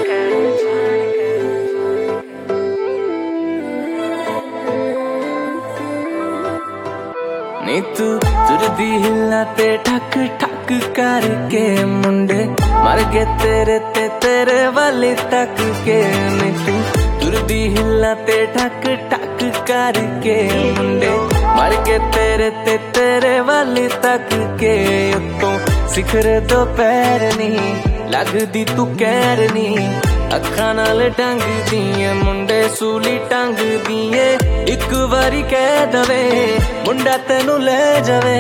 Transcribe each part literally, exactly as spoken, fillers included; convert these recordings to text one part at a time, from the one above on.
नी तू तुरदी हिला ते ठक ठक करके मुंडे मर गए तेरे ते तेरे वाले तक के। नी तू तुरदी हिला ते ठक ठक करके मुंडे मर गए तेरे ते तेरे वाले तक के। उत्तों सिखर दो पैर नहीं लगदी तू कैर नहीं अखा नाल टंग दिए मुंडे सूली टंग दिए एक बारी कह दवे मुंडा तेनू ले जावे।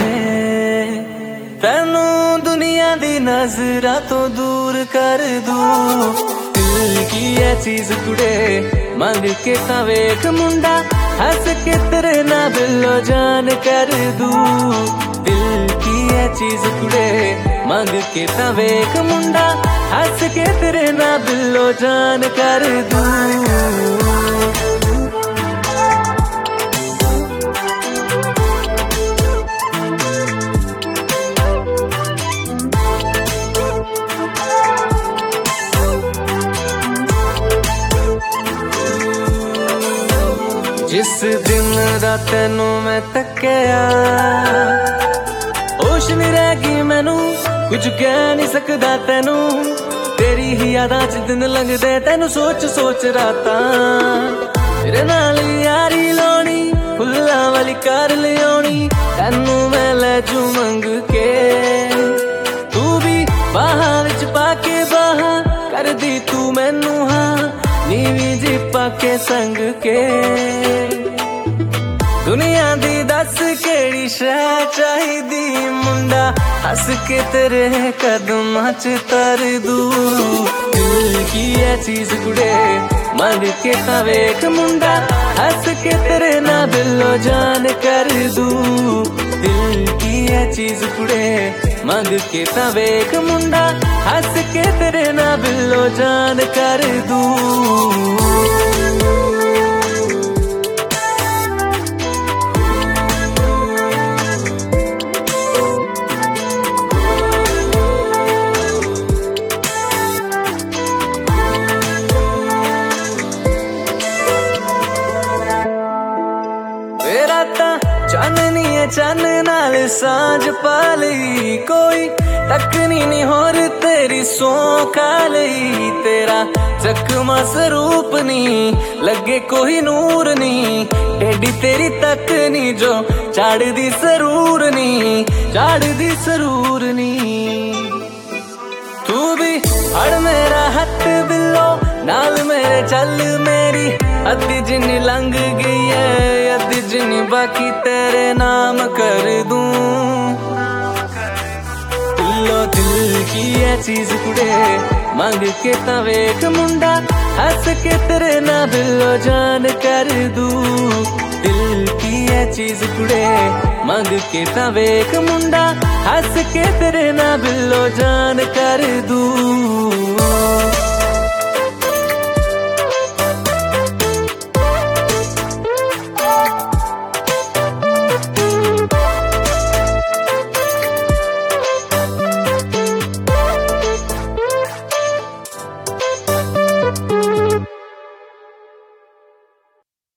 तेनू दुनिया दी नजरा तो दूर कर दू दिल की है चीज कुड़े मांग के ता वेख मुंडा हंस के तेरे ना बिलो जान कर दू। दिल की है चीज कुड़े मांग के ता वेख मुंडा हंस के तेरे ना बिलो जान कर दू। जिस दिन दा तेनू मैं तक्या होश नहीं रह गई मैनू कुछ कह नहीं सकदा तेनू तेरी ही यादां च दिन लंघदे तेनू सोच सोच रातां तेरे नाल यारी लाउणी फुल्लां वाली कार लियाउणी तेनू मैं लै जू मंग के तू भी बाहां विच पाके बाहां कर दी तू मैनू हां नीवी जी पाके संग के। दुनिया दी दस केड़ी शै चाहिदी मुंडा हंस के तेरे कदमां च तर दू। दिल की है चीज कुड़े मांग के ता वेख मुंडा हंस के तेरे ना बिलो जान कर दू। दिल की है चीज कुड़े मांग के ता वेख मुंडा हंस के तेरे ना बिलो जान कर दू। चांदनी है चन नाल सांझ पाली कोई टकनी नहीं होर तेरी सौ खा लई। तेरा चकमा स्वरूप नहीं लगे कोई नूर नहीं टेडी तेरी तक नहीं जो चाड़ दी सरूर नहीं चाड़ दी सरूर नहीं। तू भी हड़ मेरा हथ बिलो नाल मेरे चल मेरी अद्धी जिनी लंघ गई है अद्धी जिनी बाकी तेरे नाम कर दूं। दिलो दिल की है चीज कुड़े मांग के ता वेख मुंडा हंस के तेरे ना बिलो जान कर दू। दिल की है चीज कुड़े मांग के ता वेख मुंडा हंस के तेरे ना बिलो जान कर दू।